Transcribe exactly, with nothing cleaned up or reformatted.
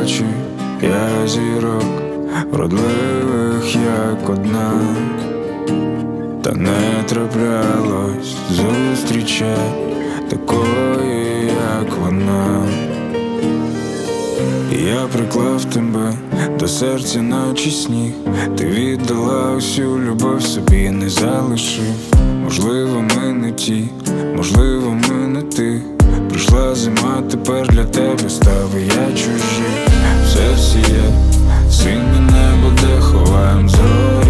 очі, я зірок, вродливих, як одна, та не траплялось зустрічай такої, як вона. Я приклав тебе до серця, наче сніг. Ти віддала усю любов, собі не залишив. Можливо, ми не ті, можливо, ми не ти. Прийшла зима, тепер для тебе став я чужий. Все всі є, синє небо, де ховаєм зорі.